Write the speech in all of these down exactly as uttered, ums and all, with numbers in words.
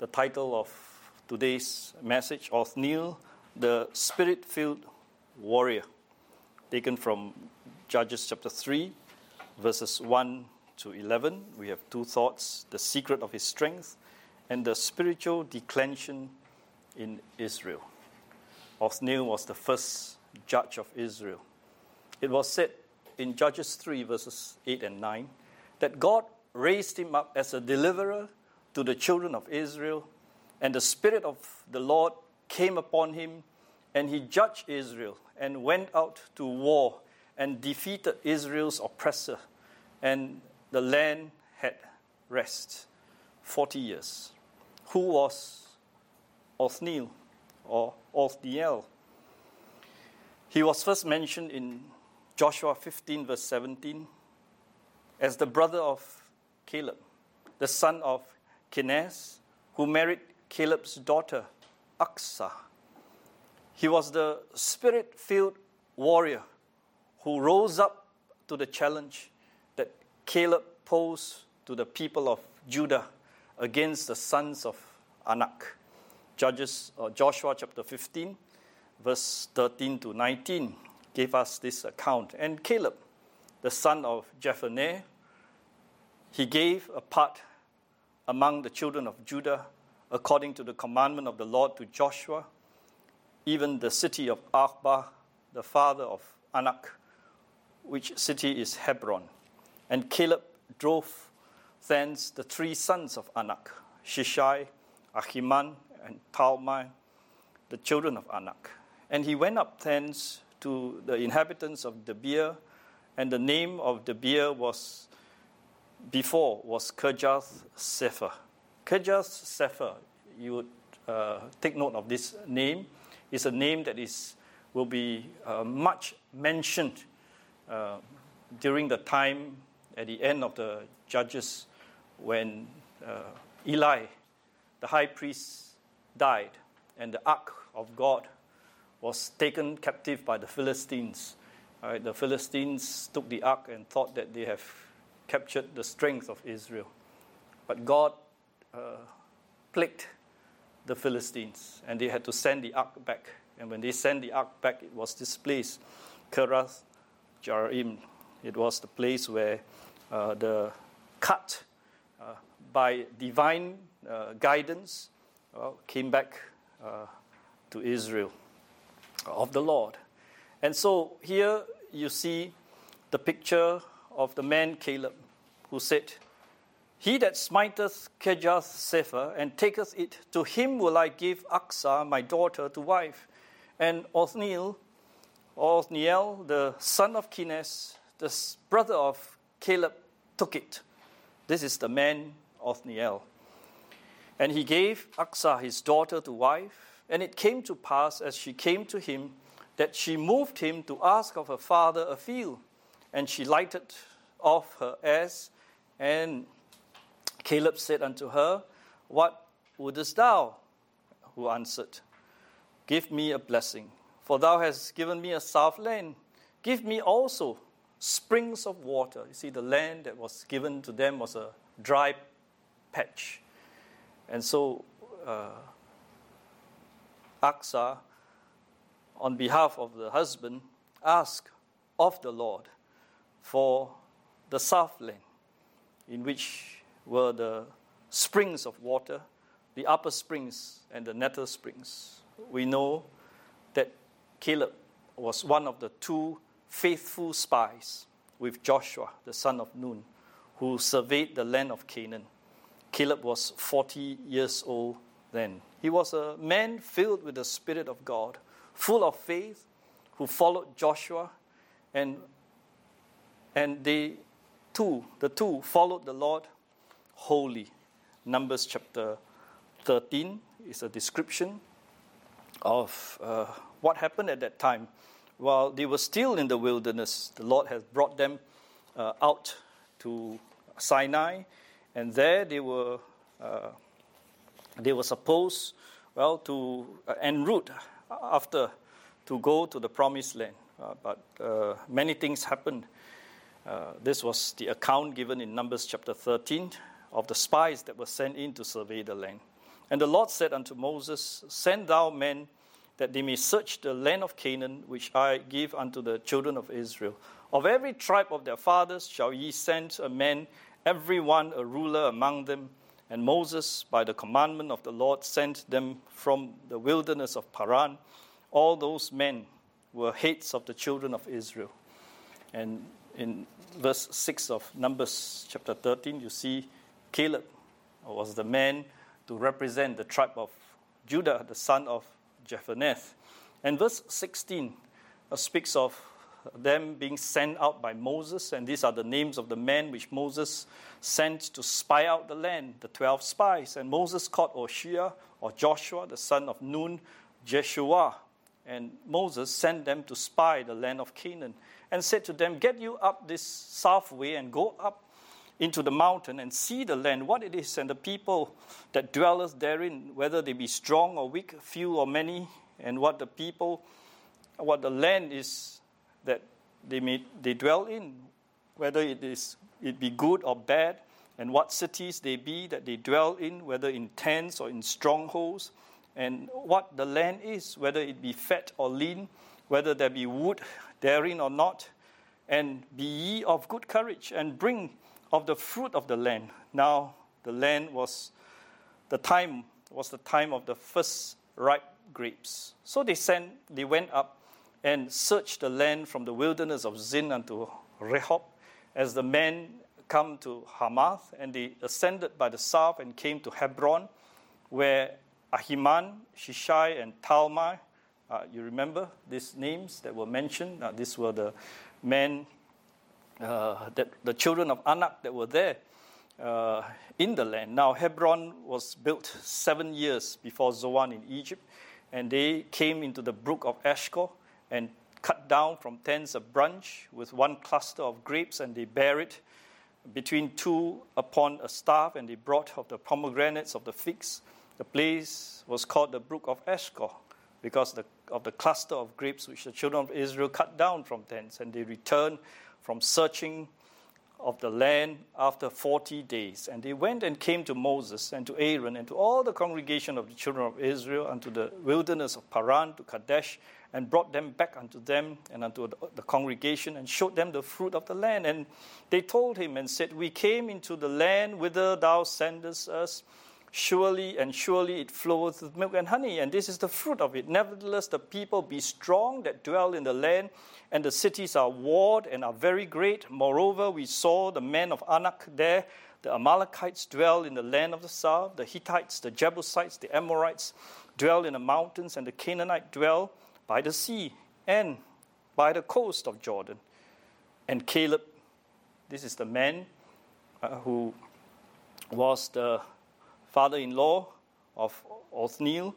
the title of today's message, Othniel, the Spirit-filled Warrior, taken from Judges chapter three, verses one to eleven. We have two thoughts: the secret of his strength and the spiritual declension in Israel. Othniel was the first judge of Israel. It was said in Judges three, verses eight and nine, that God raised him up as a deliverer to the children of Israel, and the Spirit of the Lord came upon him, and he judged Israel and went out to war and defeated Israel's oppressor, and the land had rest. Forty years. Who was Othniel or Othniel? He was first mentioned in Joshua fifteen, verse seventeen, as the brother of Caleb, the son of Kenaz, who married Caleb's daughter, Achsah. He was the spirit-filled warrior who rose up to the challenge that Caleb posed to the people of Judah against the sons of Anak. Judges, or Joshua chapter fifteen, verse thirteen to nineteen, gave us this account. And Caleb, the son of Jephunneh, he gave a part among the children of Judah according to the commandment of the Lord to Joshua, even the city of Arba, the father of Anak, which city is Hebron. And Caleb drove thence the three sons of Anak, Shishai, Ahiman, and Talmai, the children of Anak. And he went up thence to the inhabitants of Debir, and the name of Debir was before was Kirjath Sepher. Kirjath Sepher, you would uh, take note of this name, is a name that is will be uh, much mentioned uh, during the time at the end of the Judges when uh, Eli, the high priest, died, and the ark of God was taken captive by the Philistines. All right, the Philistines took the ark and thought that they have captured the strength of Israel. But God uh, plagued the Philistines, and they had to send the ark back. And when they sent the ark back, it was this place, Kirath Jearim. It was the place where uh, the cut uh, by divine uh, guidance uh, came back uh, to Israel of the Lord. And so here you see the picture of the man Caleb, who said, "He that smiteth Kirjath Sepher and taketh it, to him will I give Achsah my daughter to wife." And Othniel, Othniel, the son of Kenaz, the brother of Caleb, took it. This is the man Othniel. And he gave Achsah his daughter to wife, and it came to pass, as she came to him, that she moved him to ask of her father a field, and she lighted off her ass, and Caleb said unto her, "What wouldest thou?" Who answered, "Give me a blessing, for thou hast given me a south land. Give me also springs of water." You see, the land that was given to them was a dry patch. And so uh, Achsah, on behalf of the husband, asked of the Lord for the south land, in which were the springs of water, the upper springs and the nether springs. We know that Caleb was one of the two faithful spies with Joshua, the son of Nun, who surveyed the land of Canaan. Caleb was forty years old then. He was a man filled with the Spirit of God, full of faith, who followed Joshua, and and they two, the two followed the Lord wholly. Numbers chapter thirteen is a description of uh, what happened at that time. While they were still in the wilderness, the Lord has brought them uh, out to Sinai, and there they were uh, they were supposed, well, to uh, en route after to go to the promised land. Uh, but uh, many things happened. Uh, this was the account given in Numbers chapter thirteen of the spies that were sent in to survey the land. And the Lord said unto Moses, Send thou men, that they may search the land of Canaan, which I give unto the children of Israel. Of every tribe of their fathers shall ye send a man, every one a ruler among them. And Moses, by the commandment of the Lord, sent them from the wilderness of Paran. All those men were heads of the children of Israel. And in verse six of Numbers chapter thirteen, you see Caleb was the man to represent the tribe of Judah, the son of Jephunneh. And verse sixteen uh, speaks of them being sent out by Moses, and these are the names of the men which Moses sent to spy out the land, the twelve spies. And Moses called Oshia, or Joshua, the son of Nun, Jeshua, and Moses sent them to spy the land of Canaan, and said to them, Get you up this south way, and go up into the mountain, and see the land, what it is, and the people that dwelleth therein, whether they be strong or weak, few or many, and what the people, what the land is that they may they dwell in, whether it is it be good or bad, and what cities they be that they dwell in, whether in tents or in strongholds, and what the land is, whether it be fat or lean, whether there be wood therein or not, and be ye of good courage, and bring of the fruit of the land. Now the land was the time was the time of the first ripe grapes. So they sent they went up and searched the land from the wilderness of Zin unto Rehob, as the men come to Hamath, and they ascended by the south and came to Hebron, where Ahiman, Shishai, and Talmai, uh, you remember these names that were mentioned? Uh, these were the men, uh, that the children of Anak that were there uh, in the land. Now Hebron was built seven years before Zoan in Egypt, and they came into the brook of Eshcol, and cut down from thence a branch with one cluster of grapes, and they bare it between two upon a staff, and they brought of the pomegranates of the figs. The place was called the brook of Eshcol, because the, of the cluster of grapes which the children of Israel cut down from thence. And they returned from searching of the land after forty days. And they went and came to Moses and to Aaron and to all the congregation of the children of Israel unto the wilderness of Paran, to Kadesh, and brought them back unto them and unto the, the congregation, and showed them the fruit of the land. And they told him and said, We came into the land whither thou sendest us. Surely and surely it floweth with milk and honey, and this is the fruit of it. Nevertheless, the people be strong that dwell in the land, and the cities are walled and are very great. Moreover, we saw the men of Anak there. The Amalekites dwell in the land of the south. The Hittites, the Jebusites, the Amorites dwell in the mountains, and the Canaanites dwell by the sea and by the coast of Jordan. And Caleb, this is the man uh, who was the father-in-law of Othniel,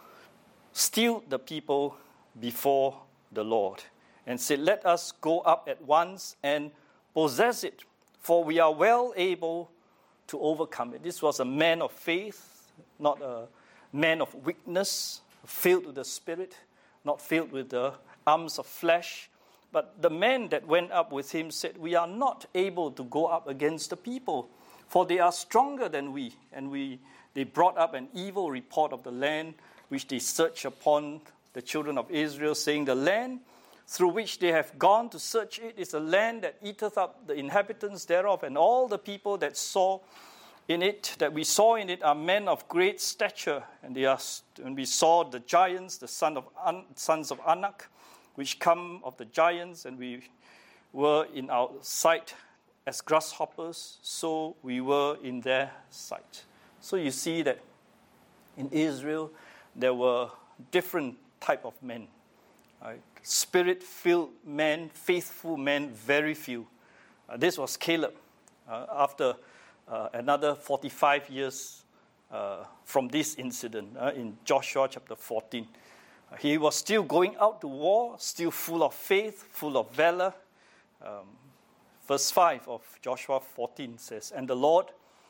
stilled the people before the Lord and said, Let us go up at once and possess it, for we are well able to overcome it. This was a man of faith, not a man of weakness, filled with the Spirit, not filled with the arms of flesh. But the men that went up with him said, We are not able to go up against the people, for they are stronger than we. And we they brought up an evil report of the land, which they searched upon the children of Israel, saying, The land through which they have gone to search it is a land that eateth up the inhabitants thereof, and all the people that saw in it, that we saw in it, are men of great stature. And they are, and we saw the giants, the son of An, sons of Anak, which come of the giants, and we were in our sight as grasshoppers, so we were in their sight. So you see that in Israel, there were different type of men. Right? Spirit-filled men, faithful men, very few. Uh, this was Caleb. Uh, after uh, another forty-five years uh, from this incident uh, in Joshua chapter fourteen. Uh, he was still going out to war, still full of faith, full of valor. Um, verse five of Joshua fourteen says, And the Lord,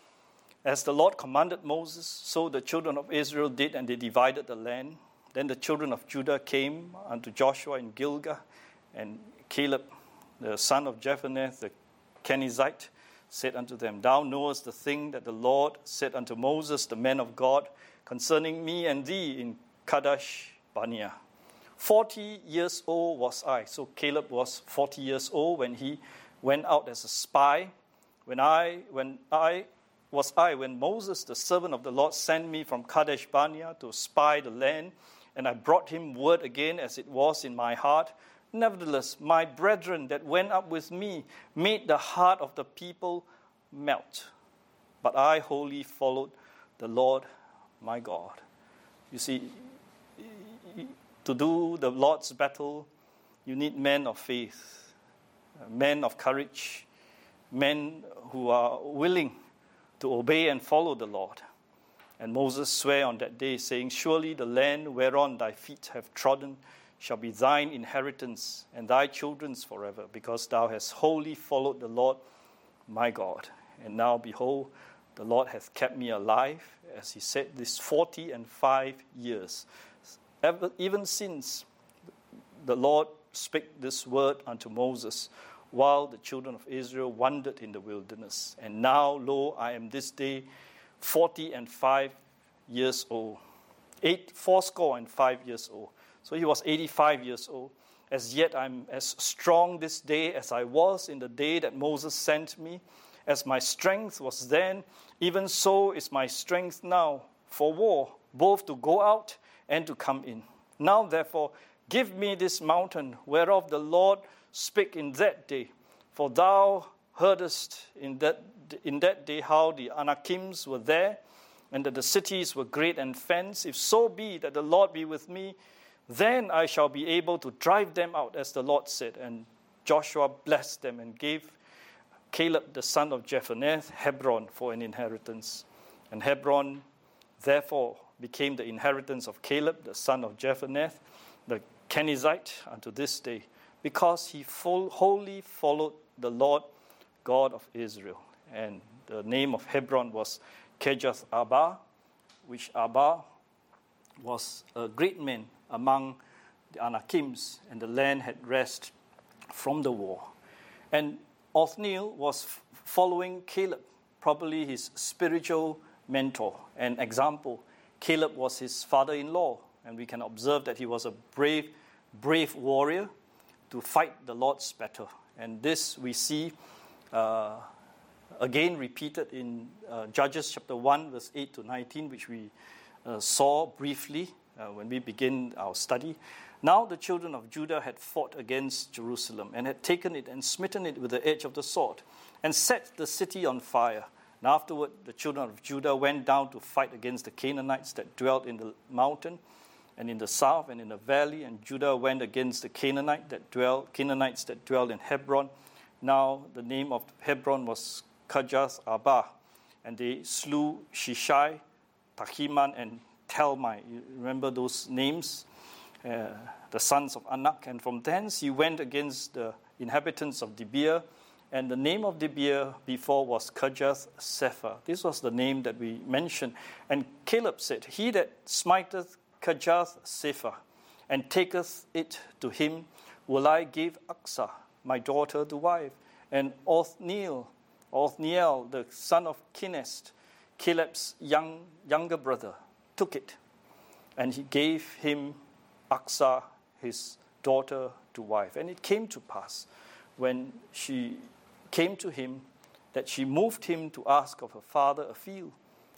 as the Lord commanded Moses, so the children of Israel did, and they divided the land. Then the children of Judah came unto Joshua in Gilgal, and Caleb, the son of Jephunneh, the Kenizzite, said unto them, Thou knowest the thing that the Lord said unto Moses, the man of God, concerning me and thee in Kadesh Barnea. Forty years old was I. So Caleb was forty years old when he went out as a spy. When I, when I was I, when Moses, the servant of the Lord, sent me from Kadesh Barnea to spy the land, and I brought him word again as it was in my heart. Nevertheless, my brethren that went up with me made the heart of the people melt. But I wholly followed the Lord my God. You see, to do the Lord's battle, you need men of faith, men of courage, men who are willing to obey and follow the Lord. And Moses sware on that day, saying, Surely the land whereon thy feet have trodden shall be thine inheritance, and thy children's forever, because thou hast wholly followed the Lord my God. And now, behold, the Lord hath kept me alive, as he said, this forty and five years. Ever, even since the Lord spake this word unto Moses, while the children of Israel wandered in the wilderness. And now, lo, I am this day forty and five years old, eight, fourscore and five years old. So he was eighty-five years old. As yet I'm as strong this day as I was in the day that Moses sent me. As my strength was then, even so is my strength now for war, both to go out and to come in. Now therefore, give me this mountain whereof the Lord spake in that day. For thou heardest in that, in that day how the Anakims were there, and that the cities were great and fenced. If so be that the Lord be with me, then I shall be able to drive them out, as the Lord said. And Joshua blessed them and gave Caleb the son of Jephunneh Hebron for an inheritance. And Hebron therefore became the inheritance of Caleb the son of Jephunneh, the Kenizzite, unto this day, because he full, wholly followed the Lord God of Israel. And the name of Hebron was Kirjath Arba, which Arba was a great man among the Anakims, and the land had rest from the war. And Othniel was f- following Caleb, probably his spiritual mentor and example. Caleb was his father-in-law, and we can observe that he was a brave, brave warrior to fight the Lord's battle. And this we see uh, again repeated in uh, Judges chapter one, verse eight to nineteen, which we uh, saw briefly Uh, when we begin our study. Now the children of Judah had fought against Jerusalem and had taken it and smitten it with the edge of the sword and set the city on fire. And afterward the children of Judah went down to fight against the Canaanites that dwelt in the mountain and in the south and in the valley. And Judah went against the Canaanite that dwelt, Canaanites that dwelt in Hebron. Now the name of Hebron was Kirjath Arba. And they slew Shishai, Tahiman, and Talmai. You remember those names? Uh, the sons of Anak. And from thence he went against the inhabitants of Debir. And the name of Debir before was Kirjath Sepher. This was the name that we mentioned. And Caleb said, He that smiteth Kirjath Sepher and taketh it to him, will I give Achsah, my daughter, to wife. And Othniel, Othniel, the son of Kenaz, Caleb's young younger brother, took it, and he gave him Achsah, his daughter, to wife. And it came to pass, when she came to him, that she moved him to ask of her father a field,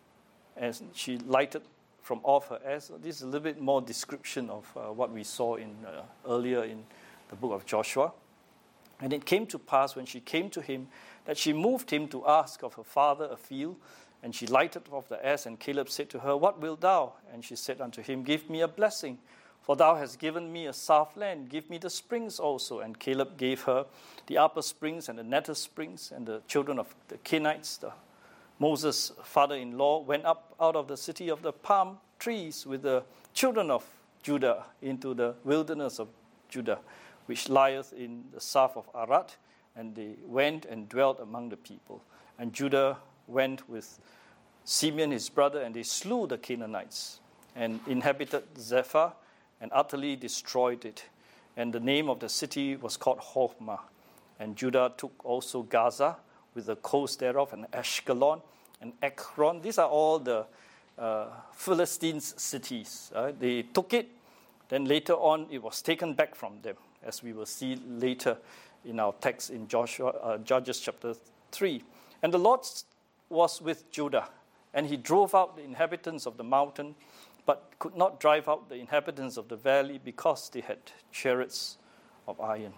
and she lighted from off her ass. This is a little bit more description of uh, what we saw in uh, earlier in the book of Joshua. And it came to pass, when she came to him, that she moved him to ask of her father a field. And she lighted off the ass, and Caleb said to her, What wilt thou? And she said unto him, Give me a blessing, for thou hast given me a south land. Give me the springs also. And Caleb gave her the upper springs and the nether springs. And the children of the Kenites, the Moses' father-in-law, went up out of the city of the palm trees with the children of Judah into the wilderness of Judah, which lieth in the south of Arad. And they went and dwelt among the people. And Judah went with Simeon his brother, and they slew the Canaanites and inhabited Zephath and utterly destroyed it. And the name of the city was called Hormah. And Judah took also Gaza with the coast thereof, and Ashkelon and Ekron. These are all the uh, Philistines' cities. Uh, they took it, then later on it was taken back from them, as we will see later in our text in Joshua, uh, Judges chapter three. And the Lord was with Judah, and he drove out the inhabitants of the mountain, but could not drive out the inhabitants of the valley, because they had chariots of iron.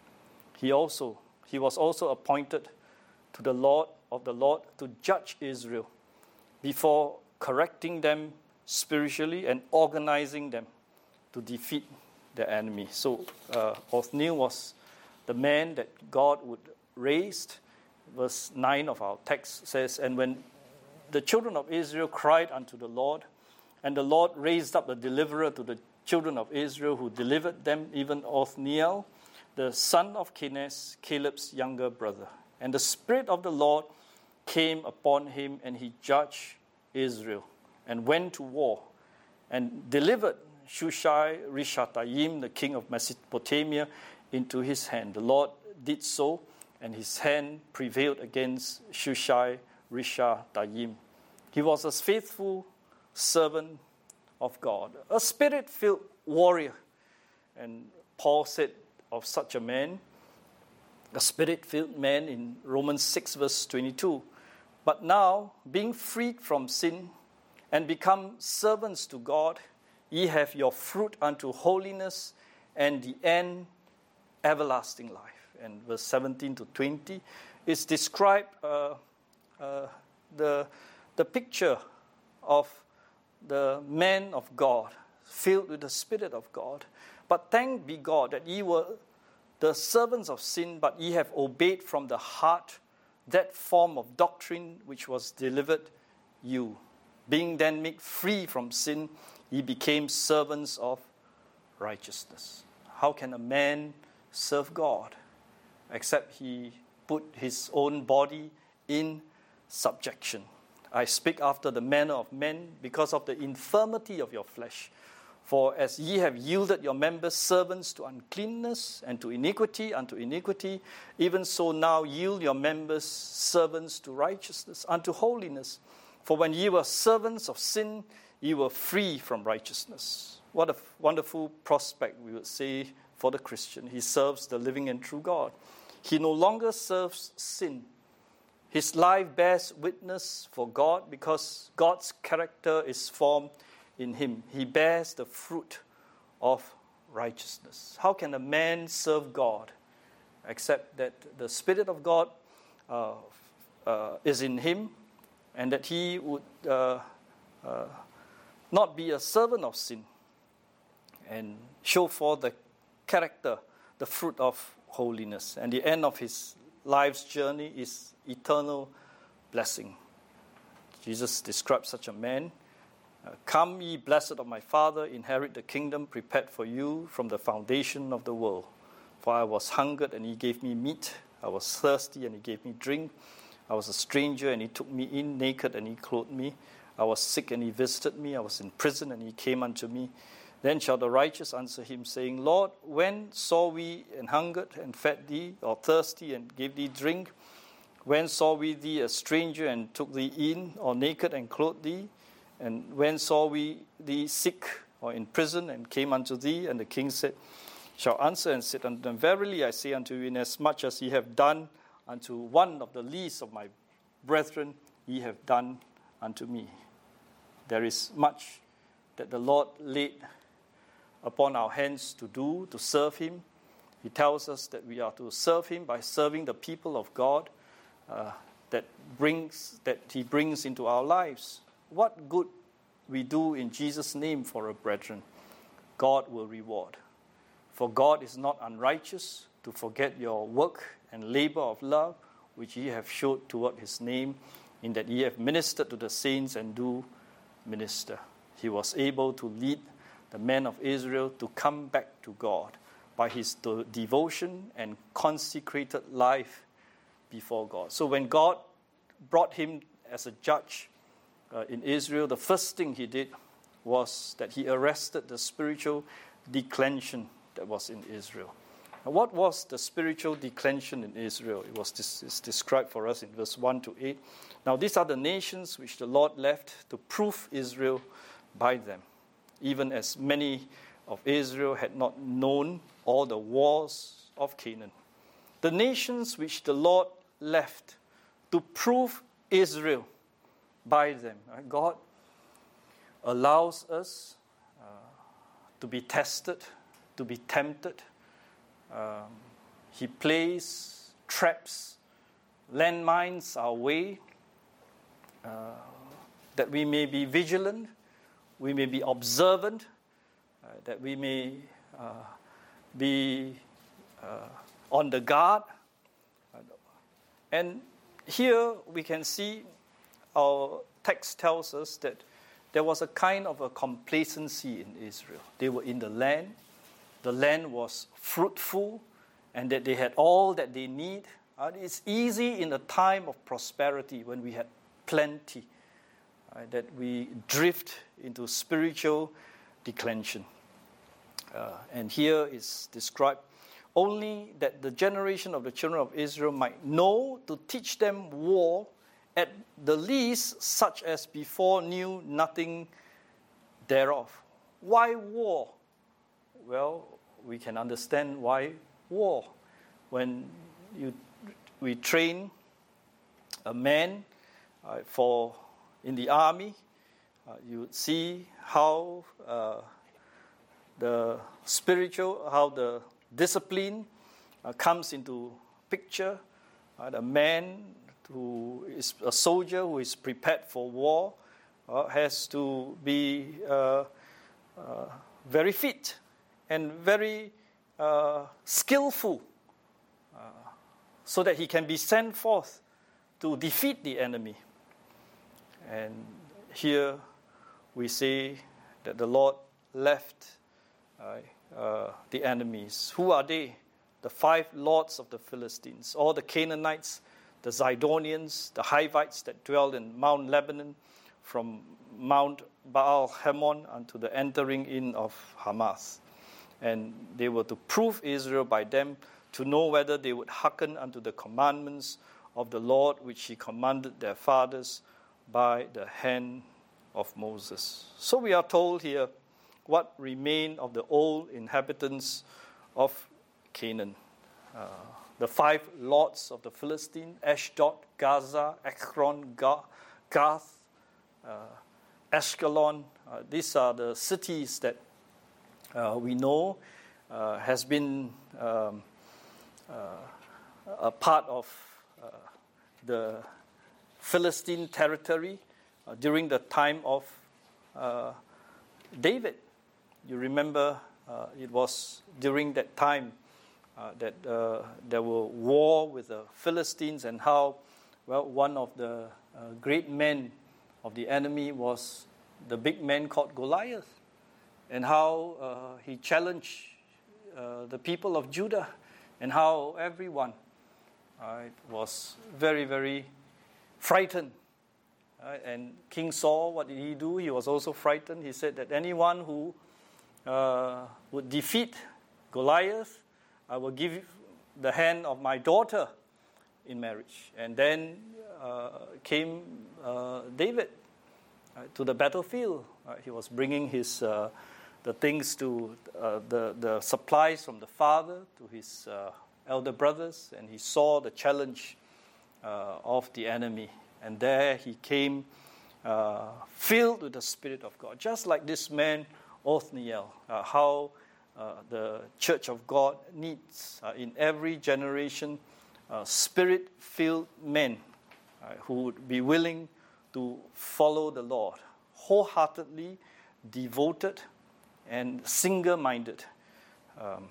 He also he was also appointed to the Lord of the Lord to judge Israel, before correcting them spiritually and organizing them to defeat their enemy. So uh, Othniel was the man that God would raise. Verse nine of our text says, "And when the children of Israel cried unto the Lord, and the Lord raised up a deliverer to the children of Israel, who delivered them, even Othniel, the son of Kenaz, Caleb's younger brother. And the Spirit of the Lord came upon him, and he judged Israel, and went to war, and delivered Shushai Rishathaim, the king of Mesopotamia, into his hand. The Lord did so, and his hand prevailed against Shushai Rishathaim. He was a faithful servant of God, a spirit-filled warrior." And Paul said of such a man, a spirit-filled man, in Romans six, verse twenty-two, "But now, being freed from sin and become servants to God, ye have your fruit unto holiness, and the end everlasting life." And verse seventeen to twenty is described uh, uh, the, the picture of the man of God, filled with the Spirit of God. "But thanked be God that ye were the servants of sin, but ye have obeyed from the heart that form of doctrine which was delivered you. Being then made free from sin, ye became servants of righteousness." How can a man serve God except he put his own body in subjection? "I speak after the manner of men, because of the infirmity of your flesh. For as ye have yielded your members servants to uncleanness, and to iniquity unto iniquity, even so now yield your members servants to righteousness, unto holiness. For when ye were servants of sin, ye were free from righteousness." What a wonderful prospect, we would say, for the Christian. He serves the living and true God. He no longer serves sin. His life bears witness for God, because God's character is formed in him. He bears the fruit of righteousness. How can a man serve God except that the Spirit of God uh, uh, is in him, and that he would uh, uh, not be a servant of sin, and show forth the character, the fruit of holiness. And the end of his life's journey is eternal blessing. Jesus describes such a man. Uh, "Come, ye blessed of my Father, inherit the kingdom prepared for you from the foundation of the world. For I was hungered, and he gave me meat. I was thirsty, and he gave me drink. I was a stranger, and he took me in. Naked, and he clothed me. I was sick, and he visited me. I was in prison, and he came unto me. Then shall the righteous answer him, saying, Lord, when saw we and hungered, and fed thee, or thirsty, and gave thee drink? When saw we thee a stranger, and took thee in, or naked, and clothed thee? And when saw we thee sick, or in prison, and came unto thee?" And the king said, shall answer and said unto them, "Verily I say unto you, inasmuch as ye have done unto one of the least of my brethren, ye have done unto me." There is much that the Lord laid upon our hands to do, to serve him. He tells us that we are to serve him by serving the people of God uh, that brings that he brings into our lives. What good we do in Jesus' name for our brethren, God will reward. For God is not unrighteous to forget your work and labor of love, which ye have showed toward his name, in that ye have ministered to the saints and do minister. He was able to lead the men of Israel to come back to God by his de- devotion and consecrated life before God. So when God brought him as a judge uh, in Israel, the first thing he did was that he arrested the spiritual declension that was in Israel. Now, what was the spiritual declension in Israel? It was this, it's described for us in verse one to eight. Now, these are the nations which the Lord left to prove Israel by them, even as many of Israel had not known all the wars of Canaan. The nations which the Lord left to prove Israel by them. Right? God allows us uh, to be tested, to be tempted. Um, he plays traps, landmines our way, uh, that we may be vigilant, we may be observant, uh, that we may uh, be uh, on the guard. And here we can see our text tells us that there was a kind of a complacency in Israel. They were in the land. The land was fruitful, and that they had all that they need. Uh, it's easy in a time of prosperity when we had plenty, uh, that we drift into spiritual declension. Uh, and here is described only that the generation of the children of Israel might know to teach them war, at the least such as before knew nothing thereof. Why war? Well, we can understand why war. When you we train a man uh, for in the army, uh, you see how uh, the spiritual, how the discipline uh, comes into picture. Uh, the man who is a soldier who is prepared for war uh, has to be uh, uh, very fit and very uh, skillful uh, so that he can be sent forth to defeat the enemy. And here we say that the Lord left uh, uh, the enemies. Who are they? The five lords of the Philistines, all the Canaanites, the Zidonians, the Hivites that dwelled in Mount Lebanon, from Mount Baal Hermon unto the entering in of Hamath. And they were to prove Israel by them, to know whether they would hearken unto the commandments of the Lord, which he commanded their fathers by the hand of Moses. So we are told here what remained of the old inhabitants of Canaan. Uh, the five lords of the Philistine, Ashdod, Gaza, Ekron, Gath, uh, Ashkelon. Uh, these are the cities that uh, we know uh, has been um, uh, a part of uh, the Philistine territory uh, during the time of uh, David. You remember uh, it was during that time uh, that uh, there were war with the Philistines, and how, well, one of the uh, great men of the enemy was the big man called Goliath, and how uh, he challenged uh, the people of Judah, and how everyone uh, was very, very frightened. Uh, and King Saul, what did he do? He was also frightened. He said that anyone who uh, would defeat Goliath, I will give the hand of my daughter in marriage. And then uh, came uh, David uh, to the battlefield. Uh, he was bringing his uh, the things to uh, the the supplies from the father to his uh, elder brothers, and he saw the challenge uh, of the enemy. And there he came uh, filled with the Spirit of God, just like this man Othniel. Uh, how uh, the Church of God needs uh, in every generation uh, Spirit-filled men uh, who would be willing to follow the Lord, wholeheartedly devoted and single-minded. Um,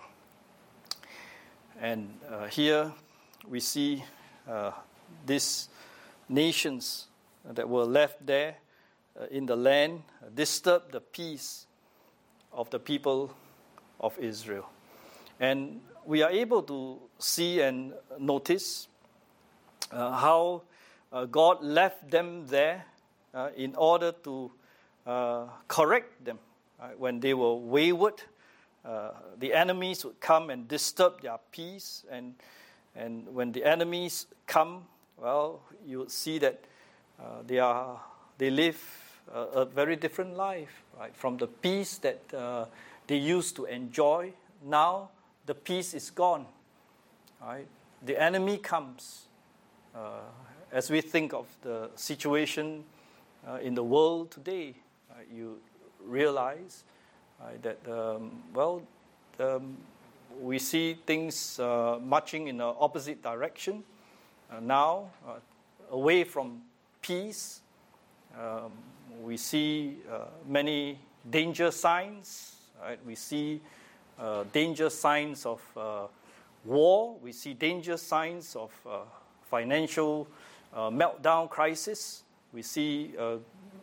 and uh, here we see uh, this nations that were left there uh, in the land uh, disturbed the peace of the people of Israel. And we are able to see and notice uh, how uh, God left them there uh, in order to uh, correct them uh, when they were wayward, uh, the enemies would come and disturb their peace. And, and when the enemies come, well, you would see that uh, they, are, they live a, a very different life, right? From the peace that uh, they used to enjoy, now the peace is gone, right? The enemy comes. Uh, as we think of the situation uh, in the world today, uh, you realize uh, that, um, well, um, we see things uh, marching in the opposite direction uh, now, uh, away from peace. Um, we see uh, many danger signs. Right? We see uh, danger signs of uh, war. We see danger signs of uh, financial uh, meltdown crisis. We see uh,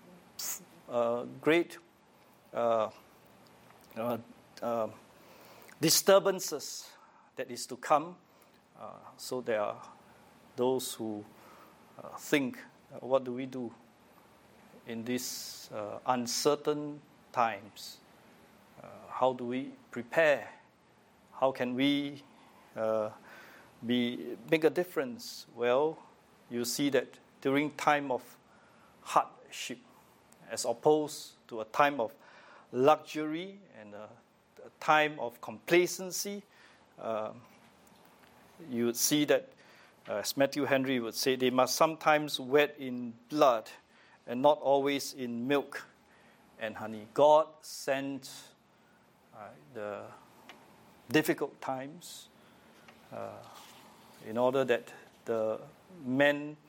uh, great uh, uh, uh, disturbances that is to come. Uh, so there are those who uh, think, uh, what do we do in these uh, uncertain times? Uh, how do we prepare? How can we uh, be make a difference? Well, you see that during time of hardship, as opposed to a time of luxury and a, a time of complacency, uh, you would see that, uh, as Matthew Henry would say, they must sometimes wed in blood and not always in milk and honey. God sent uh, the difficult times uh, in order that the men,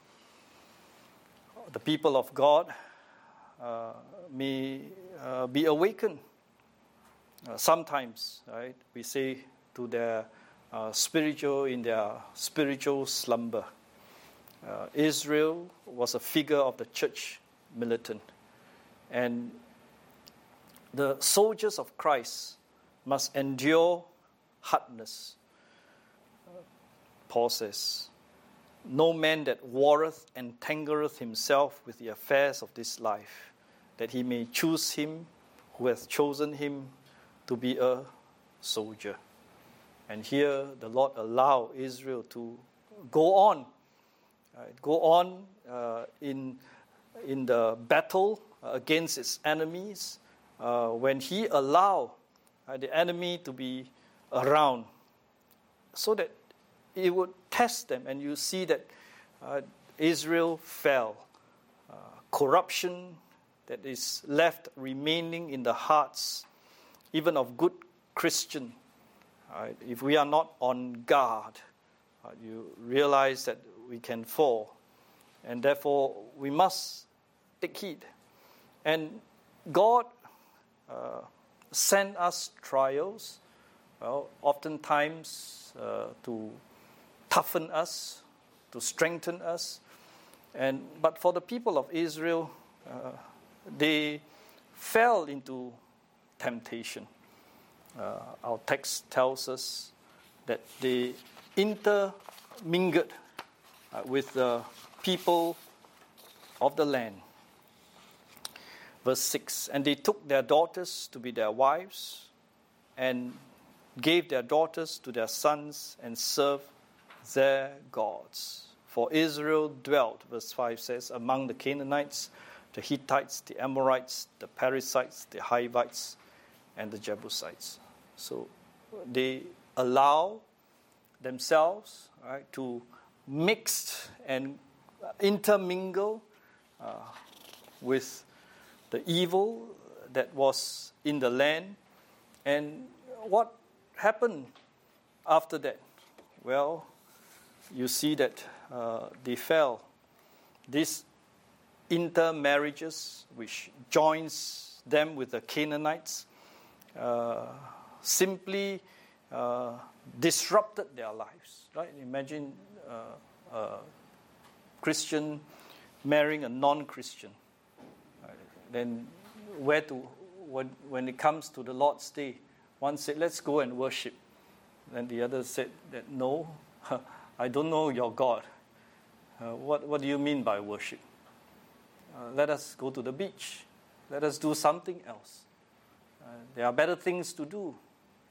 the people of God, uh, may uh, be awakened. Uh, sometimes, right, we say to their uh, spiritual, in their spiritual slumber. Uh, Israel was a figure of the church militant. And the soldiers of Christ must endure hardness. Paul says, no man that warreth entangleth himself with the affairs of this life, that he may choose him who hath chosen him to be a soldier. And here the Lord allowed Israel to go on, right, go on uh, in, in the battle against its enemies, uh, when he allowed uh, the enemy to be around, so that it would test them. And you see that uh, Israel fell. Uh, corruption that is left remaining in the hearts, even of good Christian. Right? If we are not on guard, uh, you realize that we can fall. And therefore, we must take heed. And God uh, sent us trials, well, oftentimes uh, to toughen us, to strengthen us. And but for the people of Israel, uh, they fell into temptation. Uh, our text tells us that they intermingled uh, with the people of the land. Verse six, and they took their daughters to be their wives, and gave their daughters to their sons, and served their gods. For Israel dwelt, verse five says, among the Canaanites, the Hittites, the Amorites, the Perizzites, the Hivites, and the Jebusites. So they allow themselves, right, to mix and intermingle uh, with the evil that was in the land. And what happened after that? Well, you see that uh, they fell. These intermarriages, which joins them with the Canaanites, uh, simply uh, disrupted their lives. Right? Imagine uh, a Christian marrying a non-Christian. Right? Then, where to when when it comes to the Lord's Day, one said, "Let's go and worship." Then the other said that, "No, I don't know your God. Uh, what what do you mean by worship? Uh, let us go to the beach. Let us do something else. Uh, there are better things to do."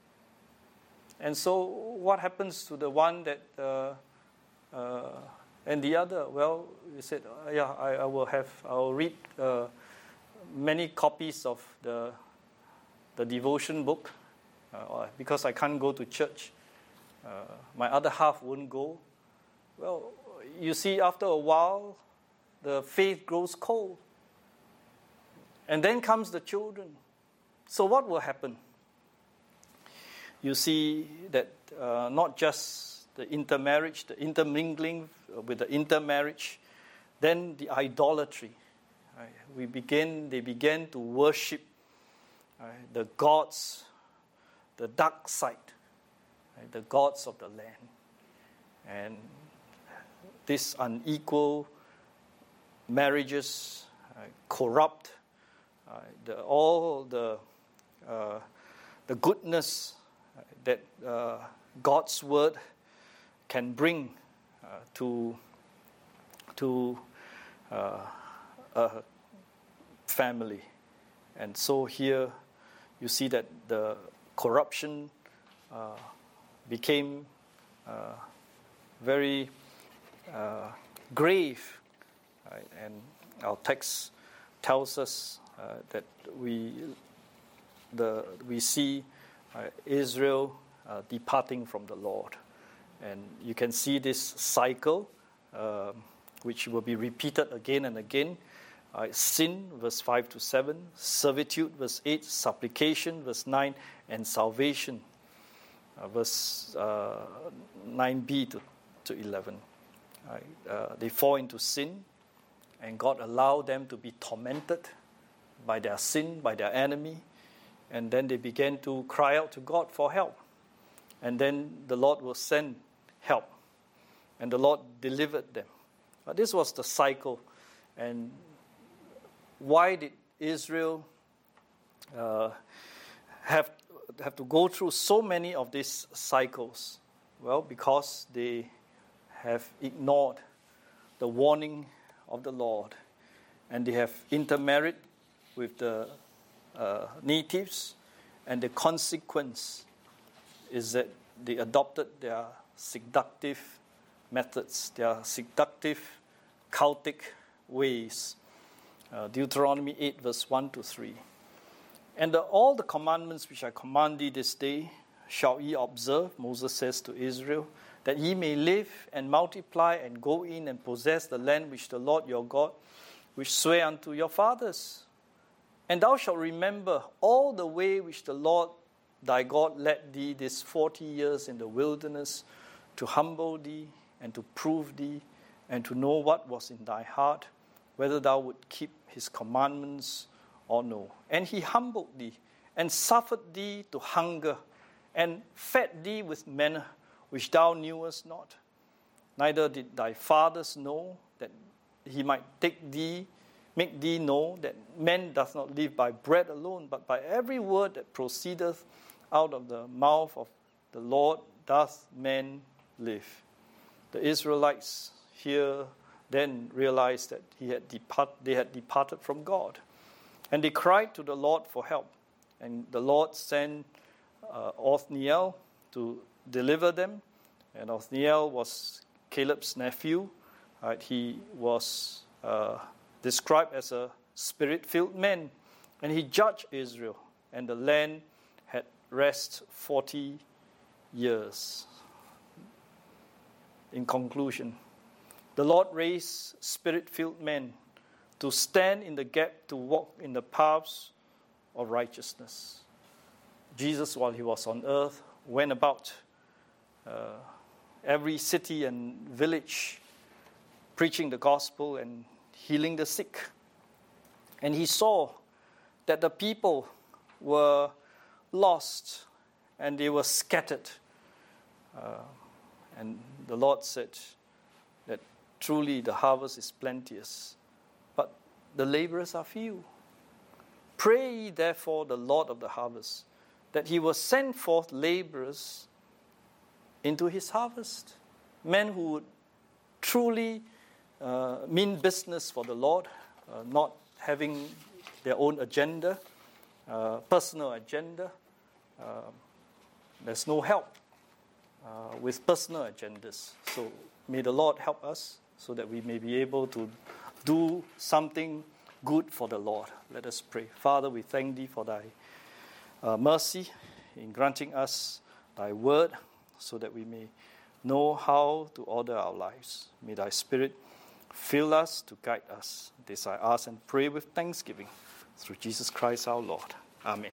And so what happens to the one that, uh, uh, and the other? Well, you said, uh, yeah, I, I will have, I will read uh, many copies of the the devotion book, uh, because I can't go to church. Uh, my other half won't go. Well, you see, after a while, the faith grows cold. And then comes the children. So what will happen? You see that uh, not just the intermarriage, the intermingling with the intermarriage, then the idolatry. Right? We begin, they began to worship right, the gods, the dark side, right, the gods of the land. And this unequal marriages, right, corrupt, right, the, all the uh, the goodness that uh, God's word can bring uh, to to uh, a family. And so here you see that the corruption uh, became uh, very uh, grave, right? And our text tells us uh, that we the we see uh, Israel uh, departing from the Lord, and you can see this cycle, uh, which will be repeated again and again. Uh, sin, verse five to seven, servitude, verse eight, supplication, verse nine, and salvation, uh, verse uh, nine b to, to eleven. Right? Uh, they fall into sin, and God allowed them to be tormented by their sin, by their enemy, and then they began to cry out to God for help. And then the Lord will send help, and the Lord delivered them. But this was the cycle. And why did Israel uh, have, have to go through so many of these cycles? Well, because they have ignored the warning of the Lord, and they have intermarried with the uh, natives, and the consequence is that they adopted their seductive methods, their seductive cultic ways. Uh, Deuteronomy eight, verse one to three. And the, all the commandments which I command thee this day shall ye observe, Moses says to Israel, that ye may live and multiply and go in and possess the land which the Lord your God, which sware unto your fathers. And thou shalt remember all the way which the Lord thy God led thee this forty years in the wilderness, to humble thee and to prove thee and to know what was in thy heart, whether thou would keep his commandments or no. And he humbled thee and suffered thee to hunger and fed thee with manna which thou knewest not. Neither did thy fathers know, that he might take thee, make thee know that man does not live by bread alone, but by every word that proceedeth out of the mouth of the Lord doth man live. The Israelites here then realized that he had depart, they had departed from God. And they cried to the Lord for help. And the Lord sent uh, Othniel to deliver them. And Othniel was Caleb's nephew. Right? He was uh, described as a spirit-filled man. And he judged Israel. And the land had rest forty years. In conclusion, the Lord raised spirit-filled men to stand in the gap, to walk in the paths of righteousness. Jesus, while he was on earth, went about uh, every city and village preaching the gospel and healing the sick. And he saw that the people were lost and they were scattered. Uh, and the Lord said that truly the harvest is plenteous, but the laborers are few. Pray ye therefore the Lord of the harvest, that he will send forth laborers into his harvest. Men who would truly uh, mean business for the Lord, uh, not having their own agenda, uh, personal agenda. Uh, there's no help uh, with personal agendas. So may the Lord help us so that we may be able to do something good for the Lord. Let us pray. Father, we thank Thee for Thy uh, mercy in granting us Thy word so that we may know how to order our lives. May Thy Spirit fill us to guide us. This I ask and pray with thanksgiving through Jesus Christ our Lord. Amen.